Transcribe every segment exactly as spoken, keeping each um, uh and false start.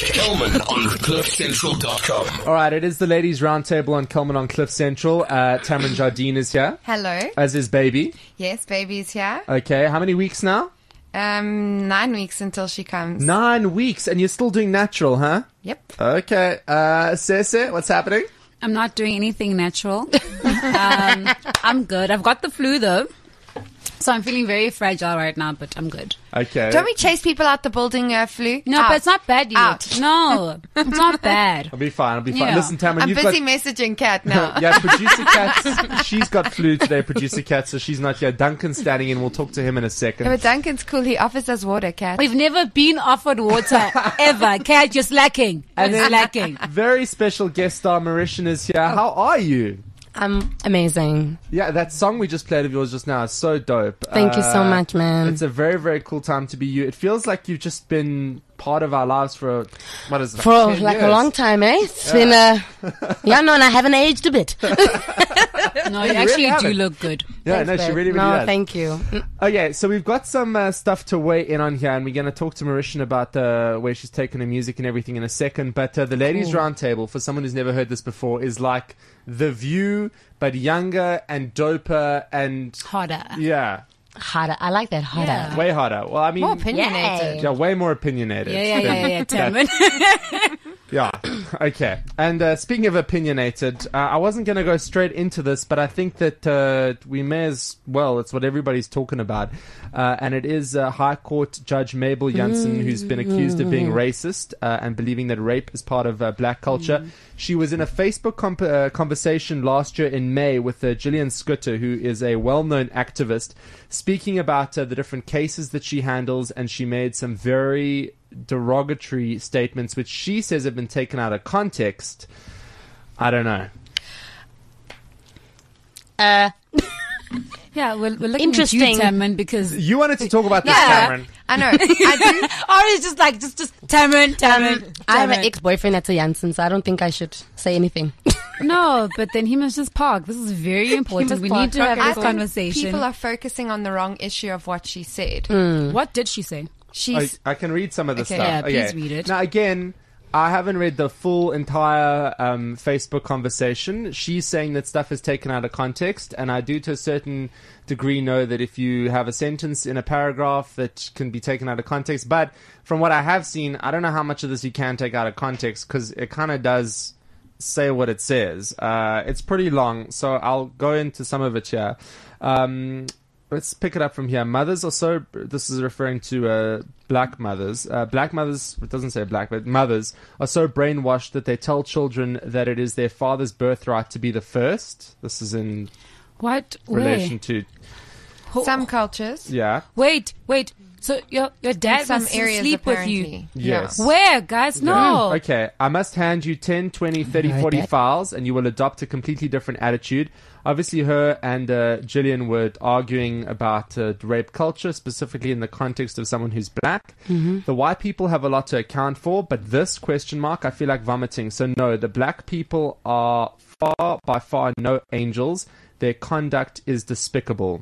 Kelman on cliff central dot com. All right, it is the ladies' roundtable on Kelman on Cliff Central. Uh, Tamron Jardine is here. Hello. As is baby. Yes, baby's here. Okay, how many weeks now? Um, nine weeks until she comes. Nine weeks, and you're still doing natural, huh? Yep. Okay, uh, Sese, what's happening? I'm not doing anything natural. um, I'm good. I've got the flu though. So I'm feeling very fragile right now, but I'm good. Okay. Don't we chase people out the building, uh, flu? No, Out. but it's not bad yet. Out. No, it's not bad. I'll be fine, I'll be fine. Yeah. Listen, Tamron, I'm you've busy got... messaging Kat now. Yeah, producer Kat, she's got flu today, producer Kat, so she's not here. Duncan's standing in, we'll talk to him in a second. Yeah, but Duncan's cool. He offers us water, Kat. We've never been offered water ever. Cat, you're slacking. And You're then- slacking. Very special guest star Mauritian is here. How are you? I'm amazing. Yeah, that song we just played of yours just now is so dope. Thank you so Uh, much, man. It's a very, very cool time to be you. It feels like you've just been part of our lives for, what is it? For ten like years. a long time, eh? It's been, uh, yeah, no, and I haven't aged a bit. No, you You actually really do haven't. look good. Yeah, Thanks, no, she babe. really, really No, does. thank you. Okay, so we've got some uh, stuff to weigh in on here, and we're going to talk to Mauritian about uh, where she's taken her music and everything in a second. But uh, the Ladies' Roundtable, for someone who's never heard this before, is like The View, but younger and doper and... Harder. Yeah, Harder. I like that harder. Yeah. way harder. Well, I mean... More opinionated. Yeah, way more opinionated. Yeah, yeah, yeah, yeah, than- yeah, Tamron. Yeah. Okay. And uh, speaking of opinionated, uh, I wasn't going to go straight into this, but I think that uh, we may as well. It's what everybody's talking about. Uh, and it is uh, High Court Judge Mabel Jansen, who's been accused of being racist uh, and believing that rape is part of uh, black culture. She was in a Facebook comp- uh, conversation last year in May with uh, Gillian Scooter, who is a well-known activist, speaking about uh, the different cases that she handles, and she made some very derogatory statements which she says have been taken out of context. I don't know. Uh, Yeah, we're, we're looking Interesting. at you, Tamron, because... You wanted to talk about this, Yeah. Cameron. I know. I do. Or it's just like, just, just, Tamron, Tamron, um, I have an Tamron. ex-boyfriend that's a Janssen, so I don't think I should say anything. No, but then he must just park. This is very important. must We park. need to have I this think conversation. People are focusing on the wrong issue of what she said. What did she say? I, She's I can read some of the Okay. stuff. Yeah, please Okay. read it. Now, again, I haven't read the full entire um, Facebook conversation. She's saying that stuff is taken out of context, and I do to a certain degree know that if you have a sentence in a paragraph that can be taken out of context, but from what I have seen, I don't know how much of this you can take out of context, because it kind of does say what it says. Uh, it's pretty long, so I'll go into some of it here. Um, let's pick it up from here. Mothers are so, this is referring to uh, black mothers. Uh, black mothers, it doesn't say black, but mothers are so brainwashed that they tell children that it is their father's birthright to be the first. This is in What? relation Where? to, Ho- some cultures. yeah. Wait, wait. So your your In dad some must areas sleep apparently. with you. Yes. Where, guys? No. Okay, I must hand you ten, twenty, thirty, Alright, forty Dad. files, and you will adopt a completely different attitude. Obviously, her and uh, Gillian were arguing about uh, rape culture, specifically in the context of someone who's black. The white people have a lot to account for, but this question mark, I feel like vomiting. So no, the black people are far, by far, no angels. Their conduct is despicable.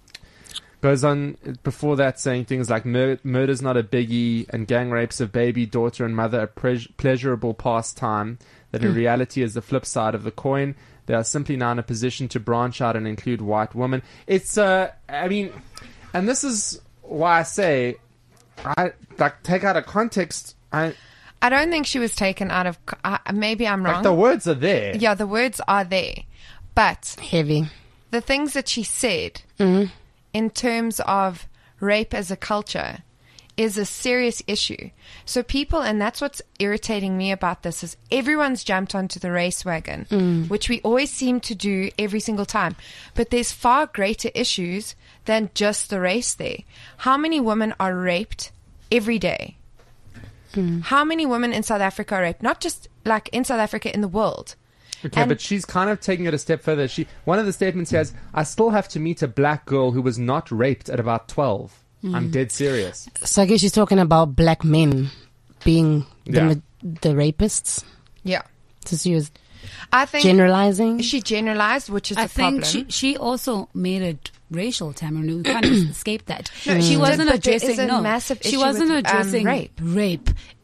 Goes on before that saying things like Mur- murder's not a biggie and gang rapes of baby, daughter and mother a pre- pleasurable pastime, that in reality is the flip side of the coin. They are simply now in a position to branch out and include white women. It's, uh, I mean, and this is why I say, I like take out of context, I I don't think she was taken out of. Uh, maybe I'm wrong. like the words are there. Yeah, the words are there, but Heavy. the things that she said Mm-hmm. in terms of rape as a culture is a serious issue. So people, and that's what's irritating me about this, is everyone's jumped onto the race wagon, Mm. which we always seem to do every single time. But there's far greater issues than just the race there. How many women are raped every day? Mm. How many women in South Africa are raped? Not just like in South Africa, in the world. Okay, And- but she's kind of taking it a step further. She one of the statements says, "I still have to meet a black girl who was not raped at about twelve." I'm dead serious. So I guess she's talking about black men being the, Yeah. ma- the rapists. Yeah. So she was I think generalizing. she generalized, which is I the think problem. she she also made it racial, Tamron. We can't escape that. No, she she wasn't did, but there addressing is a no. massive she issue wasn't with, um, addressing rape. Rape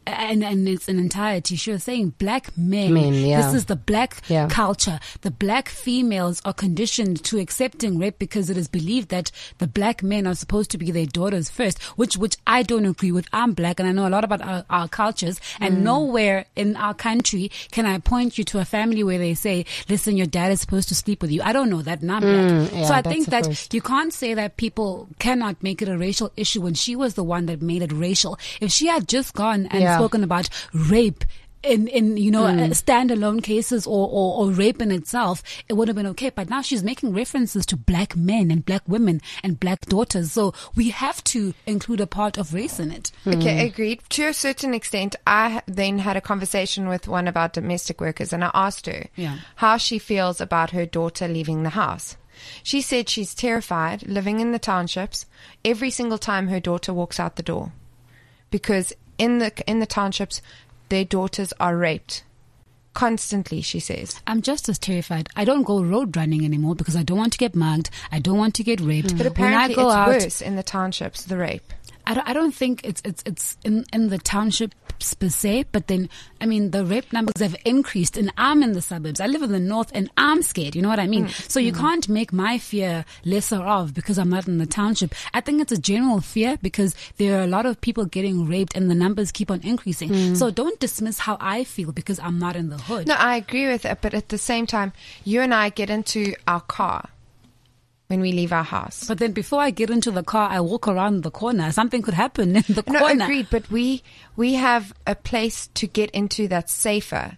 and and it's an entirety. She was saying black men. Men, yeah. This is the black Yeah. culture. The black females are conditioned to accepting rape because it is believed that the black men are supposed to be their daughters first, which which I don't agree with. I'm black and I know a lot about our, our cultures, and Mm. nowhere in our country can I point you to a family where they say, listen, your dad is supposed to sleep with you. I don't know that, and I'm black. Mm, yeah, so I that's think the that first. you can't say that people cannot make it a racial issue when she was the one that made it racial. If she had just gone and Yeah. spoken about rape in, in you know, Mm. uh, standalone cases or, or, or rape in itself, it would have been okay. But now she's making references to black men and black women and black daughters. So we have to include a part of race in it. Okay, agreed. To a certain extent, I then had a conversation with one of our domestic workers, and I asked her Yeah. how she feels about her daughter leaving the house. She said she's terrified living in the townships every single time her daughter walks out the door, because in the in the townships, their daughters are raped constantly. She says. I'm just as terrified. I don't go road running anymore because I don't want to get mugged. I don't want to get raped. But when I apparently, go it's out, worse in the townships. The rape. I don't, I don't think it's it's it's in, in the townships per se, but then I mean the rape numbers have increased, and I'm in the suburbs. I live in the north, and I'm scared. You know what I mean? So you can't make my fear lesser of because I'm not in the township. I think it's a general fear because there are a lot of people getting raped, and the numbers keep on increasing. So don't dismiss how I feel because I'm not in the hood. No, I agree with it, but at the same time, you and I get into our car when we leave our house. But then before I get into the car, I walk around the corner. Something could happen in the No, corner. agreed, but we we have a place to get into that's safer.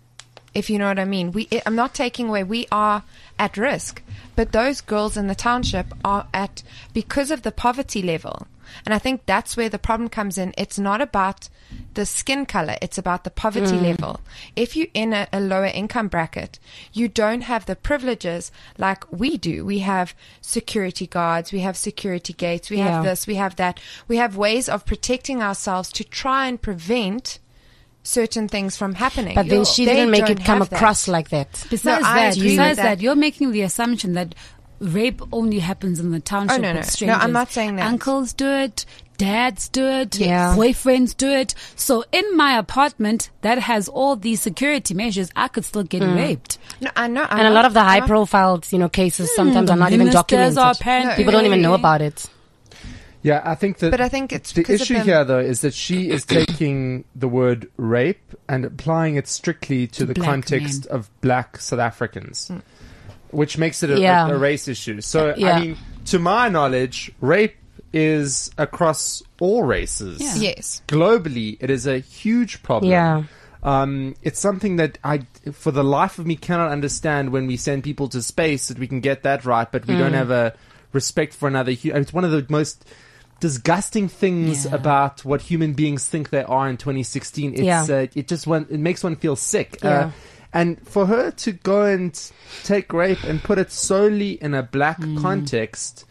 If you know what I mean. We I'm not taking away, we are at risk, but those girls in the township are at, because of the poverty level. And I think that's where the problem comes in. It's not about the skin color, it's about the poverty level. If you're in a, a lower income bracket, you don't have the privileges like we do. We have security guards, we have security gates, we Yeah. have this, we have that. We have ways of protecting ourselves to try and prevent certain things from happening. But then she They didn't make don't it come have that. across like that. Besides No, I that, agree with besides that. that, you're making the assumption that rape only happens in the township Oh, no, no. with No, strangers. I'm not saying that. Uncles do it, dads do it, Yeah. boyfriends do it. So in my apartment that has all these security measures, I could still get raped. No, I know. I'm And a not- lot of the I'm high not- profile, you know, cases sometimes are not even Ministers documented. are apparently People don't even know about it. Yeah, I think that But I think it's the because issue of them. here, though, is that she is taking the word rape and applying it strictly to, To the black context of black South Africans, which makes it a, Yeah. a, a race issue. So, Yeah. I mean, to my knowledge, rape is across all races. Yeah. Yes. Globally, it is a huge problem. Yeah. Um, it's something that I, for the life of me, cannot understand when we send people to space that we can get that right, but we don't have a respect for another. Hu- it's one of the most disgusting things Yeah. about what human beings think they are in twenty sixteen. It's, Yeah. uh, it just one, it makes one feel sick. Yeah. Uh, and for her to go and take rape and put it solely in a black context,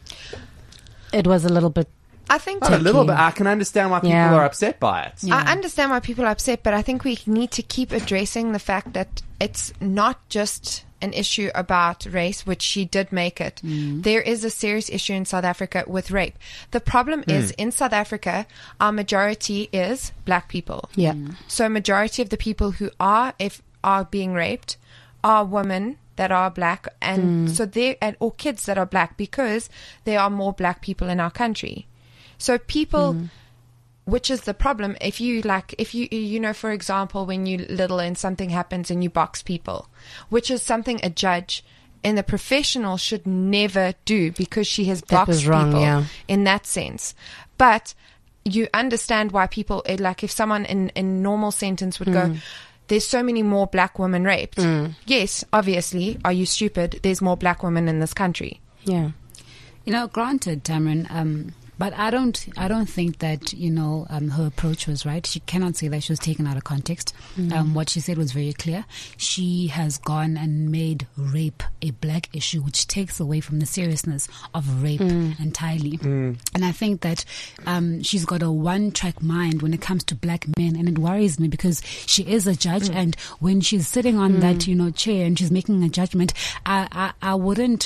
It was a little bit. I think a little bit, I can understand why people Yeah. are upset by it. Yeah. I understand why people are upset, but I think we need to keep addressing the fact that it's not just an issue about race, which she did make it. There is a serious issue in South Africa with rape. The problem is in South Africa, our majority is black people. Yeah. So majority of the people who are if are being raped are women that are black, and so they and or kids that are black, because there are more black people in our country. So people, which is the problem, if you like, if you, you know, for example, when you little and something happens and you box people, which is something a judge in the professional should never do, because she has That boxed was wrong, people yeah. in that sense. But you understand why people, eh, like if someone in, in normal sentence would go, there's so many more black women raped. Yes, obviously. Are you stupid? There's more black women in this country. Yeah. You know, granted, Tamron, um, but I don't, I don't think that, you know, um, her approach was right. She cannot say that she was taken out of context. Um, what she said was very clear. She has gone and made rape a black issue, which takes away from the seriousness of rape entirely. And I think that um, she's got a one-track mind when it comes to black men, and it worries me because she is a judge, and when she's sitting on that, you know, chair and she's making a judgment, I, I, I wouldn't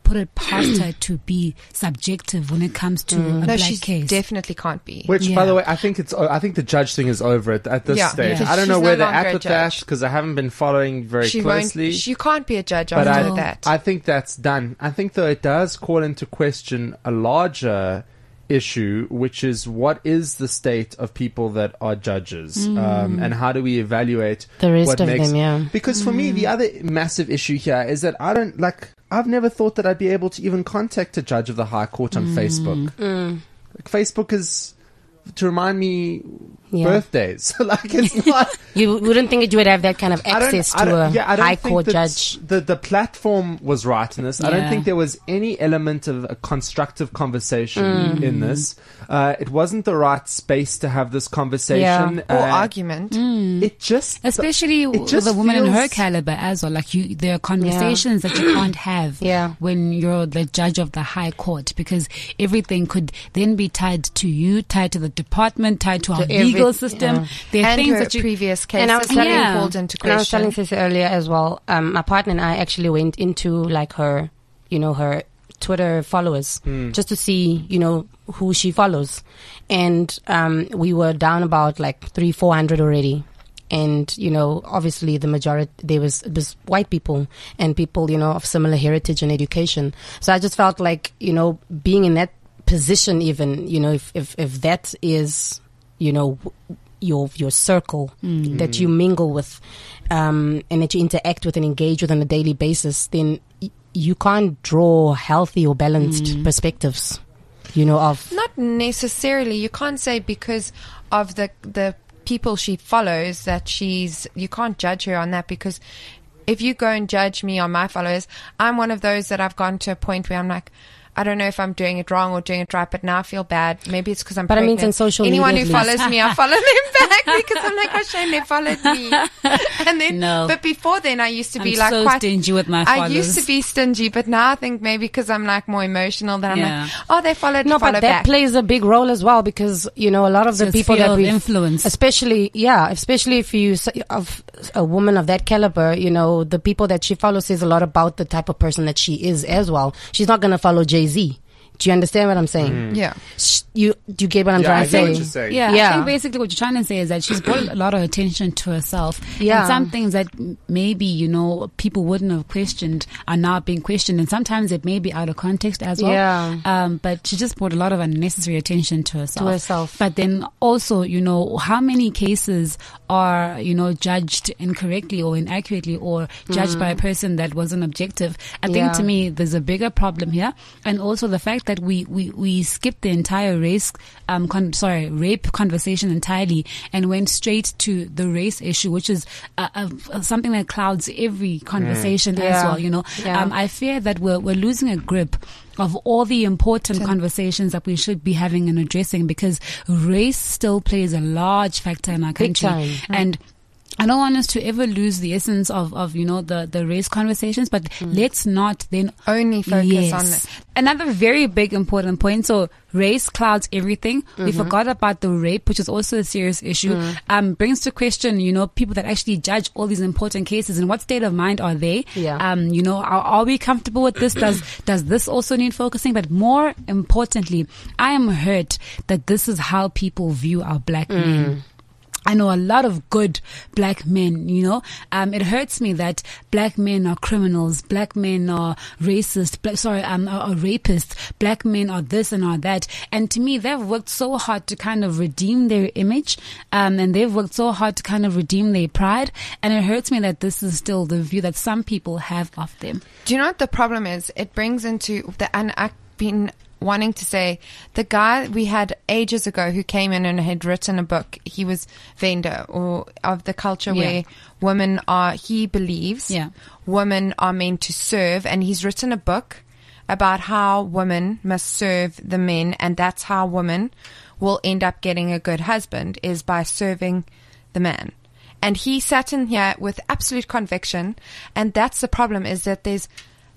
put it past her to be subjective when it comes to Mm. a no, black she case. definitely can't be. Which, Yeah. by the way, I think it's. I think the judge thing is over at, at this Yeah. stage. Yeah. I don't know She's where no they're longer at a with that judge. because I haven't been following very She closely. won't. She can't be a judge but after I, that. I think that's done. I think though it does call into question a larger issue, which is what is the state of people that are judges, um, and how do we evaluate The rest what of makes them, yeah. Because for me, the other massive issue here is that I don't like. I've never thought that I'd be able to even contact a judge of the High Court on Facebook. Mm. Like, Facebook is to remind me Yeah. birthdays. Like it's not. You wouldn't think that you would have that kind of I don't- access I to don't- a yeah, I don't high think court that judge. The the platform was right in this. I don't Yeah. think there was any element of a constructive conversation Mm. in this. Uh, it wasn't the right space to have this conversation. or Uh, argument. It just Especially it with just a woman in her feels- caliber as well. Like you, there are conversations that you can't have Yeah. when you're the judge of the high court, because everything could then be tied to you, tied to the department, tied to our To every- legal system. yeah. There are And things her that you. previous cases And I was have telling- been Yeah. called into And I was telling question. Sissy earlier as well. Um, my partner and I actually went into like her, you know, her Twitter followers just to see, you know, who she follows, and um, we were down about like three, four hundred already. And you know, obviously, the majority there was it was white people and people, you know, of similar heritage and education. So I just felt like, you know, being in that position, even, you know, if if, if that is, you know, your your circle that you mingle with, um, and that you interact with and engage with on a daily basis, then y- you can't draw healthy or balanced perspectives, you know, of Not necessarily. You can't say because of the the people she follows that she's. You can't judge her on that, because if you go and judge me on my followers, I'm one of those that I've gone to a point where I'm like, I don't know if I'm doing it wrong or doing it right, but now I feel bad. Maybe it's because I'm But I pregnant. mean, in social Anyone media, who at least. follows me, I follow them back because I'm like, oh shame, they followed me. And then, No. but before then, I used to be I'm like so quite stingy with my I used followers. to be stingy, but now I think maybe because I'm like more emotional that I'm Yeah. like, oh, they followed, no, follow but that back. plays a big role as well, because you know a lot of the So it's people fear that of we influence. especially yeah, especially if you s- of a woman of that caliber, you know, the people that she follows says a lot about the type of person that she is as well. She's not going to follow Jay-Z. Do you understand what I'm saying? Yeah. Sh- You do you get what I'm Yeah, I trying to get what say? you're saying. Yeah, Yeah. I think basically what you're trying to say is that she's brought a lot of attention to herself. Yeah. And some things that m- maybe, you know, people wouldn't have questioned are now being questioned. And sometimes it may be out of context as well. Yeah. Um, but she just brought a lot of unnecessary attention to herself. To herself. But then also, you know, how many cases are, you know, judged incorrectly or inaccurately or judged by a person that wasn't objective? I think Yeah. to me, there's a bigger problem here. And also the fact that we, we, we skipped the entire race, um, con- sorry, rape conversation entirely and went straight to the race issue, which is uh, uh, something that clouds every conversation as Yeah. well, you know. Yeah. Um, I fear that we're, we're losing a grip of all the important conversations that we should be having and addressing, because race still plays a large factor in our Big country. time. And I don't want us to ever lose the essence of, of you know, the, the race conversations, but let's not then Only focus Yes. on it. Another very big important point. So race clouds everything. We Mm-hmm. forgot about the rape, which is also a serious issue. Mm. Um, brings to question, you know, people that actually judge all these important cases, and what state of mind are they? Yeah. Um, you know, are, are we comfortable with this? Does, does this also need focusing? But more importantly, I am hurt that this is how people view our black Mm. men. I know a lot of good black men, you know. Um, it hurts me that black men are criminals, black men are racist, black, sorry, um, are, are rapists, black men are this and are that. And to me, they've worked so hard to kind of redeem their image, um, and they've worked so hard to kind of redeem their pride. And it hurts me that this is still the view that some people have of them. Do you know what the problem is? It brings into the, and I've been wanting to say, the guy we had ages ago who came in and had written a book, he was Venda, or of the culture Yeah. where women are, he believes Yeah. women are meant to serve, and he's written a book about how women must serve the men, and that's how women will end up getting a good husband, is by serving the man. And he sat in here with absolute conviction, and that's the problem, is that there's,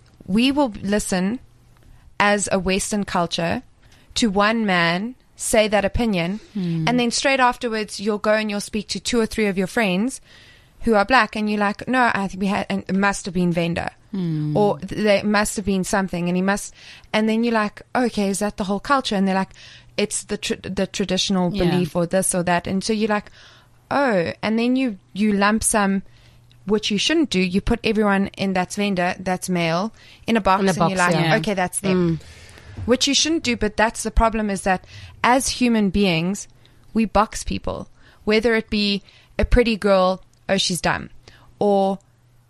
we will listen as a Western culture to one man say that opinion, and then straight afterwards you'll go and you'll speak to two or three of your friends who are black, and you're like, no, I think we had, and it must have been Venda. Mm. Or th- there must have been something, and he must, and then you're like, okay, is that the whole culture? And they're like, it's the tr- the traditional Yeah. belief or this or that, and so you're like, oh, and then you you lump some, which you shouldn't do. You put everyone in that's vendor, that's male, in a box, In a and box, you're like, yeah. okay, that's them, which you shouldn't do. But that's the problem, is that as human beings, we box people, whether it be a pretty girl, oh, she's dumb, or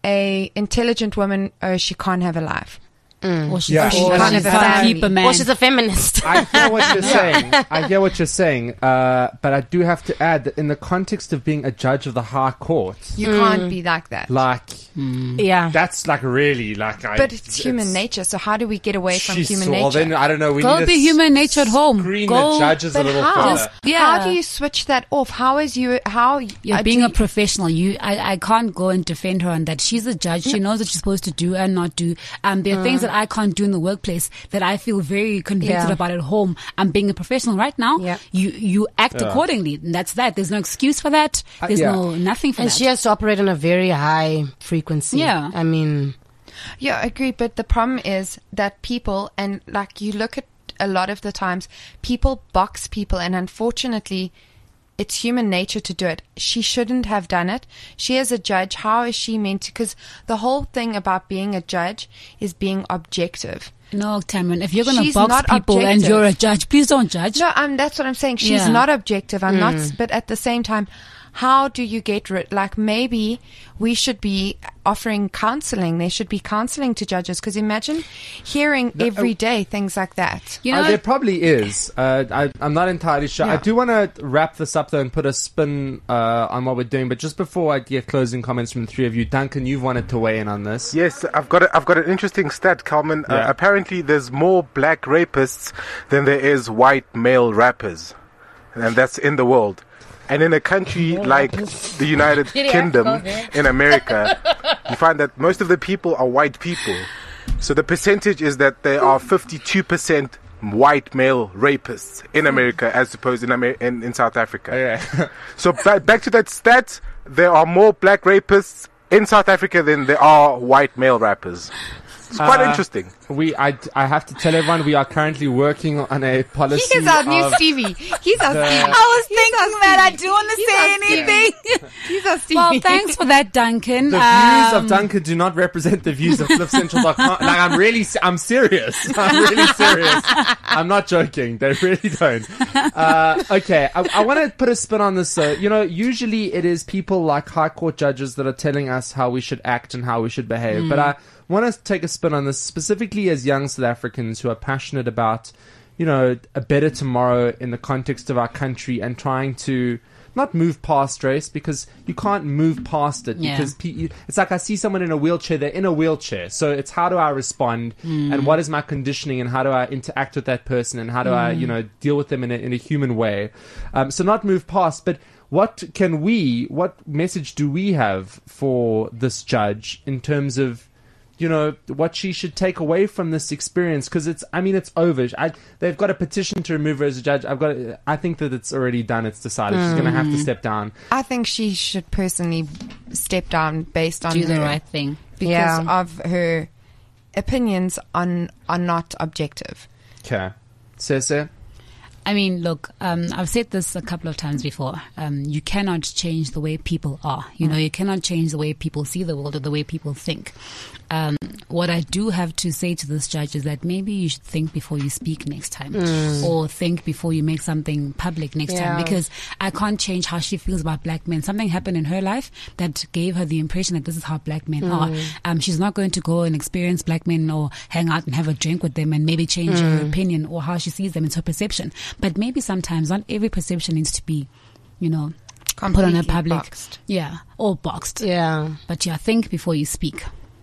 a intelligent woman, oh, she can't have a life. Or she's, Yeah. or she Or can't she's have a family. keep a man. Or she's a feminist. I hear what you're saying. I hear what you're saying. Uh, but I do have to add that in the context of being a judge of the High Court, You can't be like that. like yeah. that's like really like. I, But it's human nature, so how do we get away from She's- human well, nature? then I don't know. We Go need to be human nature at home. Screen Go- the judges a But little how? further. Yeah. How do you switch that off? How is you? How You're uh, being do a professional. You, I, I can't go and defend her on that. She's a judge. She knows what she's supposed to do and not do. Um, there are things that I can't do in the workplace that I feel very convicted Yeah. about at home. I'm being a professional right now. Yeah. You, you act accordingly. And that's that. There's no excuse for that. There's yeah. no nothing for And that. she has to operate on a very high frequency. Yeah. I mean, Yeah, I agree. But the problem is that people, and like you look at a lot of the times, people box people, and unfortunately, it's human nature to do it. She shouldn't have done it. She, as a judge, how is she meant to? Because the whole thing about being a judge is being objective. no, Tamron, if you're going to She's box not people and objective. you're a judge, please don't judge. No, um, that's what I'm saying. She's Yeah. not objective. I'm not, but at the same time, how do you get rid? Like maybe we should be offering counseling. There should be counseling to judges, because imagine hearing every day things like that. You Uh, know, there probably is. Uh, I, I'm not entirely sure. I Yeah. do want to wrap this up though and put a spin uh, on what we're doing. But just before I get closing comments from the three of you, Duncan, you've wanted to weigh in on this. Yes, I've got a, I've got an interesting stat, Carmen. Yeah. Uh, apparently, there's more black rapists than there is white male rappers, and that's in the world. And in a country like the United Kingdom, in America, you find that most of the people are white people. So the percentage is that there are fifty-two percent white male rapists in America, as opposed in Amer- in, in South Africa. Okay. So ba- back to that stat, there are more black rapists in South Africa than there are white male rappers. It's quite Uh, interesting. We, I, I have to tell everyone we are currently working on a policy. He's our new of- Stevie. He's our the- Stevie. I was He's thinking our that. I Stevie. do want to He's say our Stevie. anything. He's our Stevie. Well, thanks for that, Duncan. The views Um, of Duncan do not represent the views of cliff central dot com. Like, I'm really, se- I'm serious. I'm really serious. I'm not joking. They really don't. Uh, okay, I, I want to put a spin on this. So, you know, usually it is people like high court judges that are telling us how we should act and how we should behave. But I want to take a spin on this specifically as young South Africans who are passionate about, you know, a better tomorrow in the context of our country and trying to not move past race, because you can't move past it. Yeah. Because pe- you- it's like I see someone in a wheelchair, they're in a wheelchair. So it's how do I respond and what is my conditioning and how do I interact with that person and how do I, you know, deal with them in a, in a human way. Um, so not move past, but what can we, what message do we have for this judge in terms of, you know, what she should take away from this experience? Because it's, I mean, it's over. I, they've got a petition to remove her as a judge. I've got, I think that it's already done. It's decided she's going to have to step down. I think she should personally step down based on do the her, right thing. because Yeah. of her opinions on are not objective. Okay, Cece. I mean, look, um, I've said this a couple of times before. Um, you cannot change the way people are. You know, you cannot change the way people see the world or the way people think. Um, what I do have to say to this judge is that maybe you should think before you speak next time, or think before you make something public next Yeah. time, because I can't change how she feels about black men. Something happened in her life that gave her the impression that this is how black men are. Um, she's not going to go and experience black men or hang out and have a drink with them and maybe change her opinion or how she sees them. It's her perception. But maybe sometimes not every perception needs to be, you know, put on a Completely public, boxed. yeah, or boxed. yeah. But yeah, think before you speak.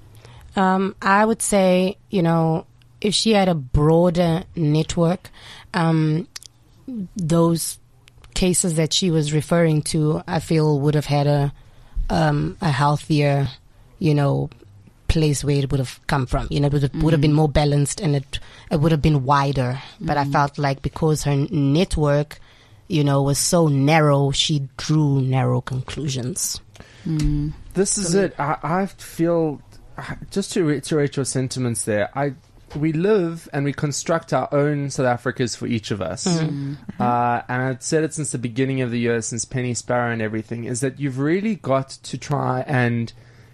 Um, I would say, you know, if she had a broader network, um, those cases that she was referring to, I feel would have had a, um, a healthier, you know, place where it would have come from. You know, it would have, would have been more balanced and it, it would have been wider. But I felt like because her network, you know, was so narrow, she drew narrow conclusions. This is it. I, I feel just to reiterate your sentiments there, I we live and we construct our own South Africas for each of us. Mm-hmm. Uh, and I've said it since the beginning of the year, since Penny Sparrow and everything, is that you've really got to try and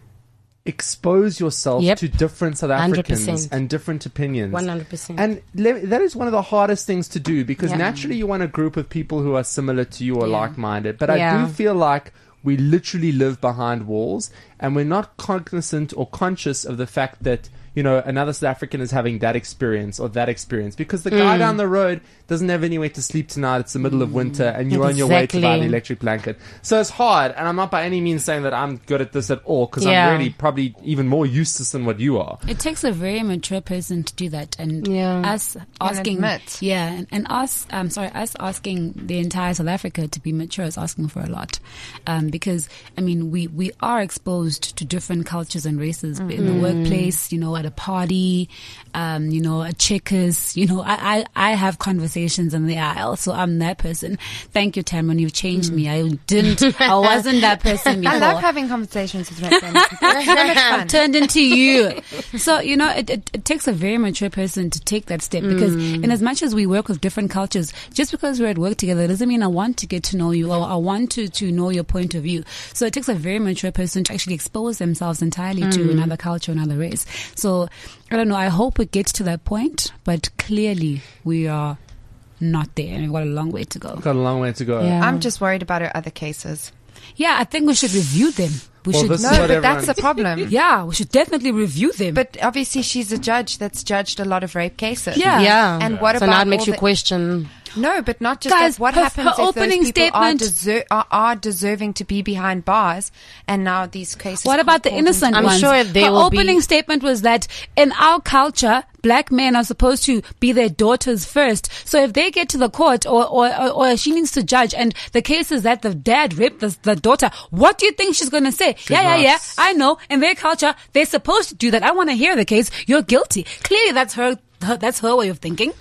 expose yourself Yep. to different South one hundred Africans percent. and different opinions. one hundred percent. And le- that is one of the hardest things to do, because Yeah. naturally you want a group of people who are similar to you or Yeah. like-minded. But I Yeah. do feel like we literally live behind walls, and we're not cognizant or conscious of the fact that, you know, another South African is having that experience or that experience, because the guy Mm. down the road doesn't have anywhere to sleep tonight. It's the middle of winter and you're on your way to buy an Exactly. electric blanket. So it's hard, and I'm not by any means saying that I'm good at this at all, because Yeah. I'm really probably even more useless than what you are. It takes a very mature person to do that, and Yeah. us asking, admit. yeah, and, and us, um, sorry, us asking the entire South Africa to be mature is asking for a lot, um, because I mean, we we are exposed to different cultures and races in the workplace, you know, at a party, um, you know, at Checkers, you know, I, I I have conversations in the aisle, so I'm that person. Thank you, Tamron, you've changed me. I didn't, I wasn't that person before. I love having conversations with my friends. It's so much fun. Turned into you. So, you know, it, it, it takes a very mature person to take that step, because in as much as we work with different cultures, just because we're at work together doesn't mean I want to get to know you, or I want to, to know your point of view. So it takes a very mature person to actually expose themselves entirely to another culture, another race. So I don't know, I hope it gets to that point, but clearly we are not there, and we've got a long way to go. Got a long way to go. Yeah. I'm just worried about her other cases. Yeah, I think we should review them. We Well, should, this No, is what but that's everyone- the problem. yeah, we should definitely review them. But obviously, she's a judge that's judged a lot of rape cases. Yeah. Yeah. And what so about now it makes all you the- question. No, but not just Guys, that. What her- happens her if those opening people are, statement- deser- are, are deserving to be behind bars, and now these cases? What about the called innocent into- I'm ones? sure they Her will opening be- statement was that in our culture, black men are supposed to be their daughters first. So if they get to the court, or, or, or, or she needs to judge, and the case is that the dad raped the, the daughter, what do you think she's going to say? yeah, yeah, not. yeah, I know. In their culture, they're supposed to do that. I want to hear the case. You're guilty. Clearly, that's her, her that's her way of thinking.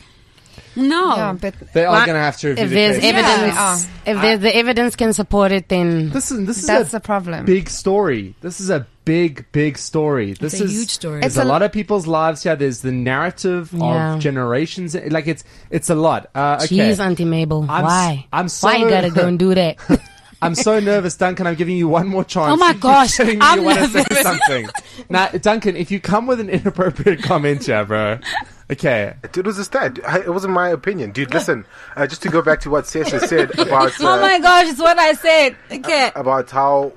No. Yeah, but They are Well, going to have to review If the there's case. evidence, Yeah. if there's the evidence can support it, then This is this is that's a the problem. big story. This is a big, big story. This a is huge story. There's It's a, a- lot of people's lives here. There's the narrative Yeah. of generations. Like it's it's a lot. Uh, okay. jeez, Auntie Mabel, I'm s- why? I'm why you so- gotta go and do that? I'm so nervous, Duncan. I'm giving you one more chance. Oh my You keep gosh, telling me I'm you want to say nervous. something. Now, Duncan, if you come with an inappropriate comment here, bro. Okay. It was a stat. I- It wasn't my opinion, dude. Listen, uh, just to go back to what Cesar said about uh, Oh my gosh, it's what I said. Okay. about how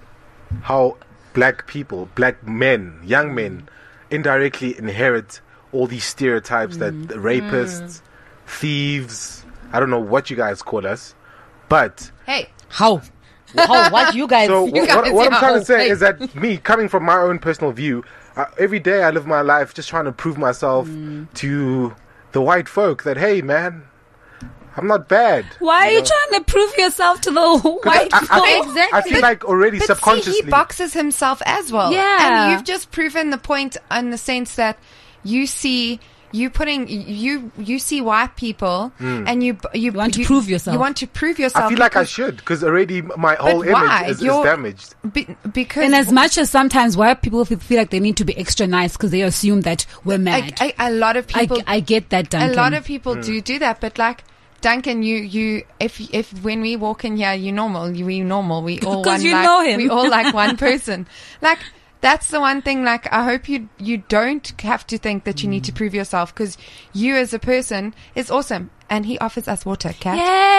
how black people, black men, young men, indirectly inherit all these stereotypes that the rapists, thieves, I don't know what you guys call us, but hey, How? How? What you guys? so You what, what, guys what I'm are trying to say okay. is that me coming from my own personal view, uh, every day I live my life just trying to prove myself to the white folk that hey man, I'm not bad. Why are you trying to prove yourself to the white I, I, folk? I, I feel like already but subconsciously. see, he boxes himself as well. Yeah. and you've just proven the point in the sense that you see. You putting you you see white people and you you, want to prove yourself. You want to prove yourself. I feel like I because- should because already my whole why? image is, is You're- damaged. be, because And as much as sometimes white people feel feel like they need to be extra nice because they assume that we're a, mad. a, a lot of I, people I get that, Duncan. a lot of people do do that, but like Duncan, you you if if when we walk in here, you normal, you we normal, we all 'Cause one you like, know him. we all like one person, like. That's the one thing, like, I hope you you don't have to think that you need to prove yourself, because you as a person is awesome. And he offers us water, Kat.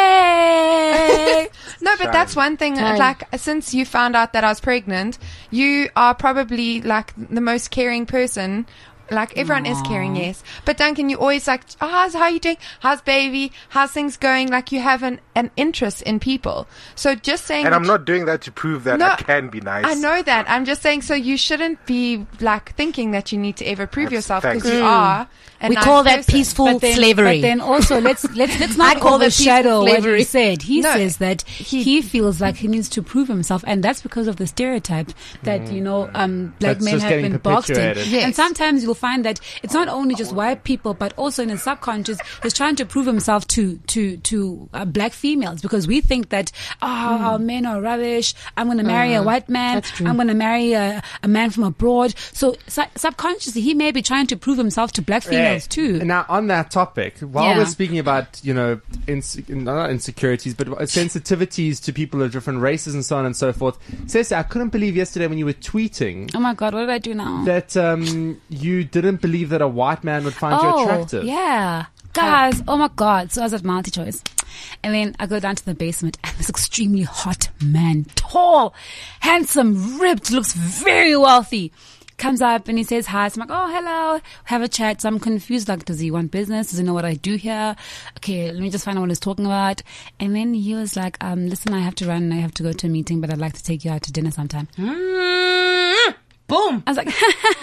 Yay! No, but that's one thing, Time. like, since you found out that I was pregnant, you are probably, like, the most caring person. Like, everyone is caring, yes. But Duncan, you always like, oh, how's, how you doing? How's baby? How's things going? Like, you have an, an interest in people. So just saying... And I'm that not doing that to prove that No, I can be nice. I know that. I'm just saying, so you shouldn't be like thinking that you need to ever prove That's- yourself, because thanks. you are. a we nice call that person. peaceful But then, slavery. But then also, let's let's let's not I call that overshadow peaceful what slavery. he said. He No, says that he, he- feels like he needs to prove himself, and that's because of the stereotype that you know um, black That's men just have getting been boxed in. perpetuated. Yes. And sometimes you'll find that it's not only just white people, but also in his subconscious, he's trying to prove himself to to to uh, black females because we think that oh, our men are rubbish. I'm going to marry a white man. That's true. I'm going to marry a, a man from abroad. So su- subconsciously, he may be trying to prove himself to black females Right. too. Now, on that topic, while Yeah. we're speaking about, you know, inse- not insecurities, but sensitivities to people of different races and so on and so forth, Ceci, I couldn't believe yesterday when you were tweeting Oh my God, what did I do now? that um, you didn't believe that a white man would find you attractive. Yeah. Guys, oh my God. So I was at Multi Choice. And then I go down to the basement and this extremely hot man, tall, handsome, ripped, looks very wealthy, comes up and he says hi. So I'm like, oh, hello, have a chat. So I'm confused. Like, does he want business? Does he know what I do here? Okay, let me just find out what he's talking about. And then he was like, um, listen, I have to run. I have to go to a meeting, but I'd like to take you out to dinner sometime. Mm, boom. I was like,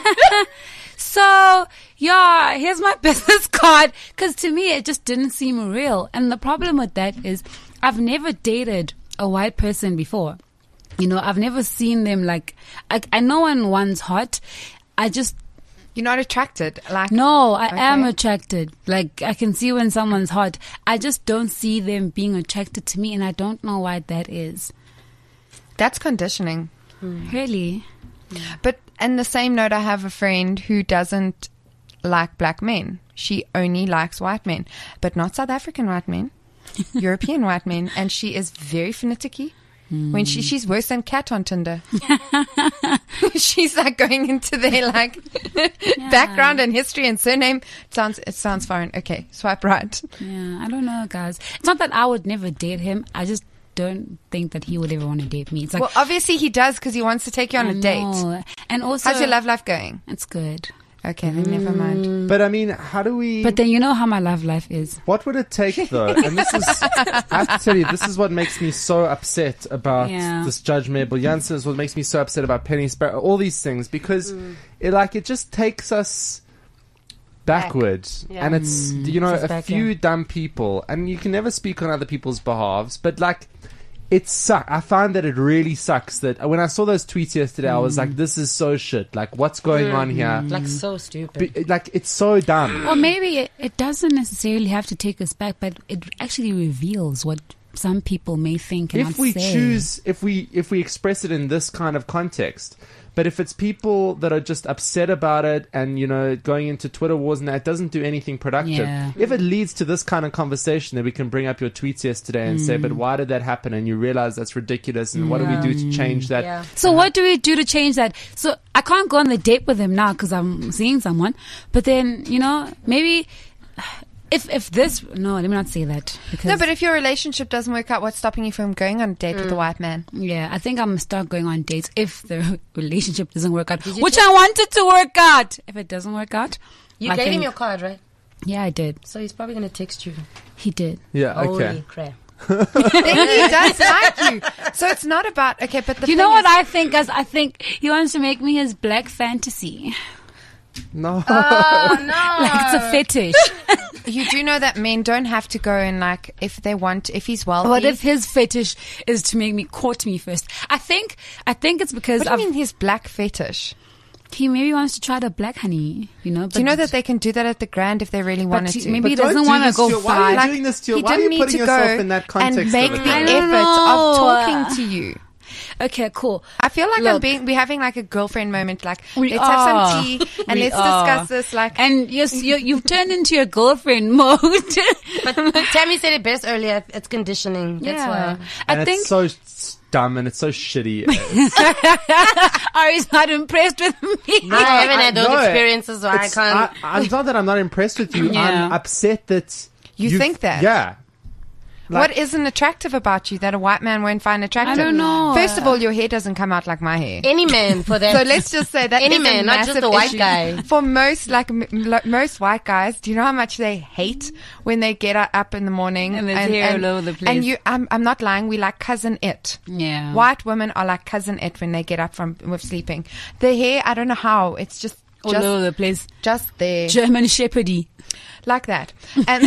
so, yeah, here's my business card. Because to me, it just didn't seem real. And the problem with that is I've never dated a white person before. You know, I've never seen them like, I, I know when one's hot, I just, You're not attracted. Like no, I Okay. am attracted. Like, I can see when someone's hot. I just don't see them being attracted to me. And I don't know why that is. that's conditioning. Really? But in the same note, I have a friend who doesn't like black men. She only likes white men, but not South African white men, European white men. And she is very finicky. When she she's worse than Cat on Tinder. She's like going into their like background and history and surname. It sounds it sounds foreign. Okay, swipe right. Yeah, I don't know, guys. It's not that I would never date him. I just don't think that he would ever want to date me. It's like, Well, obviously he does because he wants to take you on I a date. know. And also, How's your love life going? It's good. Okay, then never mind. But I mean, how do we... But then you know how my love life is. What would it take, though? And this is, I have to tell you, this is what makes me so upset about Yeah. this Judge Mabel Jansen. Is what makes me so upset about Penny Sparrow. All these things, because it like it just takes us backward, Yeah. and it's you know Just a back, few yeah. dumb people, and you can never speak on other people's behalves, but like. It sucks. I find that it really sucks that when I saw those tweets yesterday, I was like, this is so shit. Like, what's going on here? Like so stupid. Be- like, it's so dumb. Or maybe it, it doesn't necessarily have to take us back, but it actually reveals what some people may think and If not we say. choose, if we if we express it in this kind of context, but if it's people that are just upset about it and you know going into Twitter wars and that, it doesn't do anything productive. Yeah. If it leads to this kind of conversation, then we can bring up your tweets yesterday and say, but why did that happen? And you realize that's ridiculous, and what do we do to change that? Yeah. So what do we do to change that? So I can't go on the date with him now because I'm seeing someone. But then, you know, maybe if if this... No, let me not say that. Because, No, but if your relationship doesn't work out, what's stopping you from going on a date with a white man? yeah, I think I'm going to start going on dates if the relationship doesn't work out. you Which just- I wanted to work out. If it doesn't work out... You I gave him think- your card, right? Yeah, I did. So he's probably going to text you. He did. Yeah, Holy okay. crap. Then he does like you. So it's not about okay, but the You thing know what is, I think? As I think he wants to make me his black fantasy. No. Oh, no. Like it's a fetish. you do know that men don't have to go and like if they want if he's wealthy. What if his fetish is to make me court me first? I think I think it's because What do you I've, mean his black fetish? he maybe wants to try the black honey. You know, Do you know that they can do that at the Grand if they really wanted he- to? maybe he But don't doesn't do want to this go to your- why are you far. doing this to your- he why are didn't you need putting to yourself go in that context and of make it, the though? I effort don't of know. talking to you. Okay, cool. I feel like I'm Look. being we're having like a girlfriend moment. Like We let's are. have some tea and We let's are. discuss this. Like And yes, you, you've turned into your girlfriend mode. But Tammy said it best earlier. It's conditioning. That's yeah. why. And I think it's so s- dumb and it's so shitty. Ari's not impressed with me. I haven't had those No, experiences, so I It's- can't. I, it's not that I'm not impressed with you. Yeah. I'm upset that You you've- think that? Yeah. Like- what isn't attractive about you that a white man won't find attractive? I don't know. First of all, your hair doesn't come out like my hair. Any man for that. So let's just say that Any is a man, not just massive a white issue. guy. For most, like m- lo- most white guys, do you know how much they hate when they get u- up in the morning And there's hair all over the place. And you, I'm, I'm not lying. We like cousin it. Yeah. White women are like cousin it when they get up from with sleeping. The hair, I don't know how. It's just all just, over the place. just there. German Shepherdy. Like that. And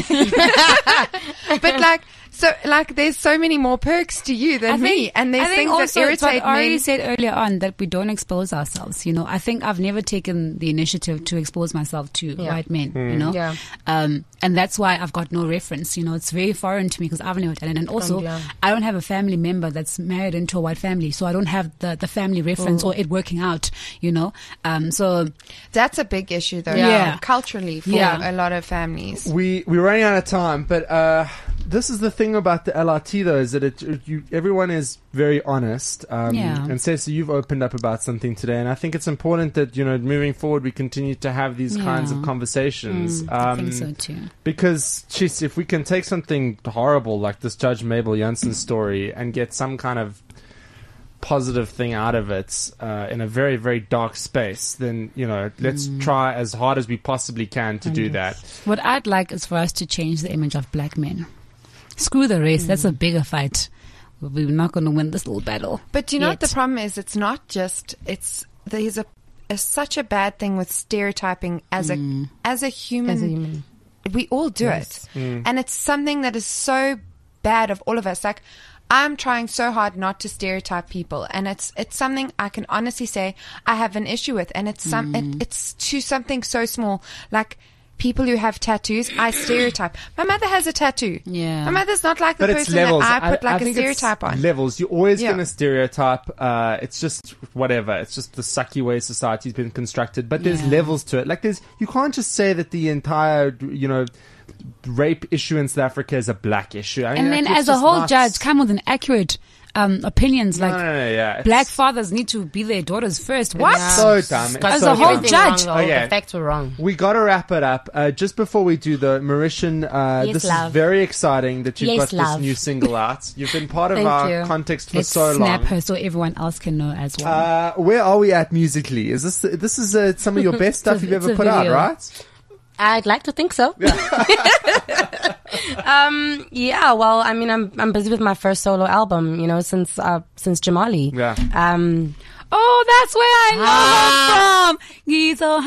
but like, so like there's so many more perks to you than I think, me. And there's I think things also, that irritate I already men. said earlier on that we don't expose ourselves. You know, I think I've never taken the initiative to expose myself to Yeah. white men. You know, Yeah. um, and that's why I've got no reference. You know, it's very foreign to me because I've never done it. And also, yeah. I don't have a family member that's married into a white family, so I don't have the the family reference or it working out. You know, um, so That's a big issue though. Yeah. Culturally for Yeah. a lot of families. We we're running out of time, but uh, this is the thing about the L R T though, is that it, you, everyone is very honest. Um, Yeah. And Ceci, you've opened up about something today, and I think it's important that, you know, moving forward, we continue to have these Yeah. kinds of conversations. mm, I um, think so too. Because, geez, if we can take something horrible like this Judge Mabel Janssen story and get some kind of positive thing out of it uh, in a very, very dark space, then, you know, let's Mm. try as hard as we possibly can to do that. What I'd like is for us to change the image of black men. Screw the race. That's a bigger fight. We're not going to win this little battle. But you know Yet. what the problem is? It's not just it's there's a, a such a bad thing with stereotyping as a as a human. As a human. We all do it, and it's something that is so bad of all of us. Like I'm trying so hard not to stereotype people, and it's it's something I can honestly say I have an issue with, and it's some it, it's to something so small like. People who have tattoos, I stereotype. My mother has a tattoo. Yeah. My mother's not like the But it's person levels. that I put like a think it's stereotype on. Levels. You're always Yeah. going to stereotype. Uh, it's just whatever. It's just the sucky way society's been constructed. But there's Yeah. levels to it. Like there's, you can't just say that the entire, you know, rape issue in South Africa is a black issue. I mean, And then like, it's as a just whole not- judge, come with an accurate um, opinions. No, Like no, no, no, yeah. It's black fathers need to be their daughters first. What? So dumb. It's As so a whole dumb. judge. Wrong, though. Okay. The facts were wrong. We got to wrap it up. Uh, just before we do, though, Mauritian, uh, Yes, this love. is very exciting that you've Yes, got love. this new single out. You've been part of Thank our you. context for Let's so snap long. her so everyone else can know as well. Uh, where are we at musically? Is this this is uh, some of your best stuff It's a- you've ever it's a put out, video. right? I'd like to think so. um, yeah, well, I mean, I'm I'm busy with my first solo album, you know, since uh, since Jamali. Yeah. Um, Oh, that's where I know Ah. her from. Gizo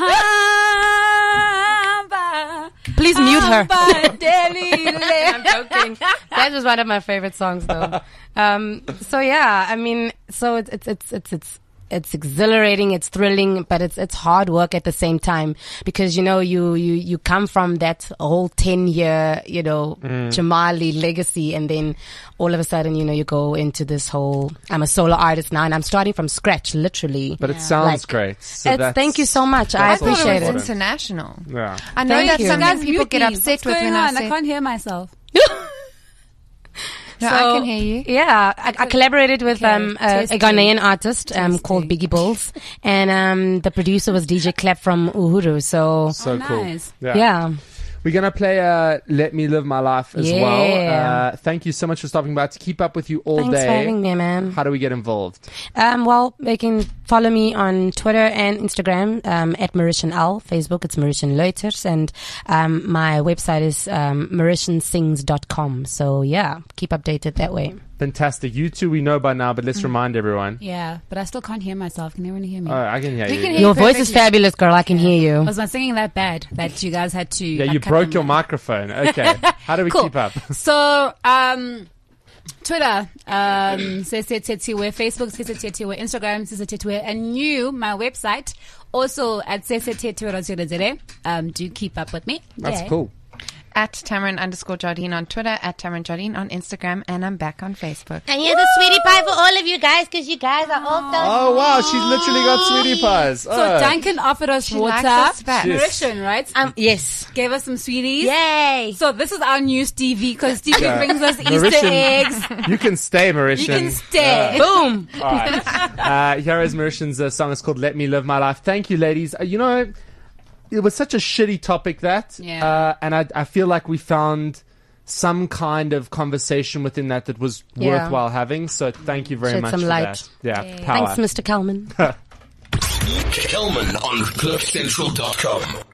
Hamba. please mute her. Hamba Delile. I'm joking. That was one of my favorite songs, though. Um, so yeah, I mean, so it's it's it's it's it's. It's exhilarating, it's thrilling, but it's it's hard work at the same time because you know you you you come from that whole ten year you know Jamali legacy, and then all of a sudden you know you go into this whole I'm a solo artist now, and I'm starting from scratch, literally. But it sounds Like, great. So it's, that's- thank you so much. I I that's thought appreciate it was it. important. international. Yeah. I know Thank that's you. something Guys, people mute get me. upset What's with going when I on? say. I can't hear myself. No, So, I can hear you. Yeah, I, I collaborated with Okay, um, a, a testing. Ghanaian artist um, called Testing. Biggie Bulls, and um, the producer was D J Clap from Uhuru. So So Oh, cool. nice. Yeah. yeah. We're going to play uh, Let Me Live My Life as Yeah. well. Uh, thank you so much for stopping by. To keep up with you all Thanks day. for having me, man. How do we get involved? Um, well, they can follow me on Twitter and Instagram um, at Mauritian L. Facebook, it's Mauritian Leuters. And um, my website is um, mauritian sings dot com. So, yeah, keep updated that way. Fantastic. You two we know by now, but let's remind everyone. Yeah, but I still can't hear myself. Can anyone hear me? Oh, I can hear We you. can hear Your you voice is perfectly. fabulous, girl. I can hear you. Was my singing that bad that you guys had to? Yeah, like, you cut broke the your mic? microphone. Okay. How do we Cool. keep up? So, um, Twitter, um, Sese Tetiwe, Facebook, Sese Tetiwe, Instagram, Sese Tetiwe, and new, my website, also at sese tetiwe dot co dot za. Um, do keep up with me. That's Yeah. cool. At Tamarin underscore Jardine on Twitter, at Tamarin Jardine on Instagram, and I'm back on Facebook. And here's a sweetie pie for all of you guys, because you guys are all so Oh, wow. She's literally got sweetie pies. So Oh. Duncan offered us She water. likes us back. Mauritian, right? Um, yes. Gave us some sweeties. Yay. So this is our new Stevie, because Stevie Yeah. brings us Easter Mauritian. eggs. You can stay, You Mauritian. can stay. Boom. All right. Uh, here is Mauritian's uh, song. It's called Let Me Live My Life. Thank you, ladies. Uh, you know, it was such a shitty topic, that. Yeah. Uh, and I, I feel like we found some kind of conversation within that that was Yeah. worthwhile having. So thank you very Shed much some for light. that. Yeah, power. Thanks, Mister Kelman. Kelman on cliff central dot com.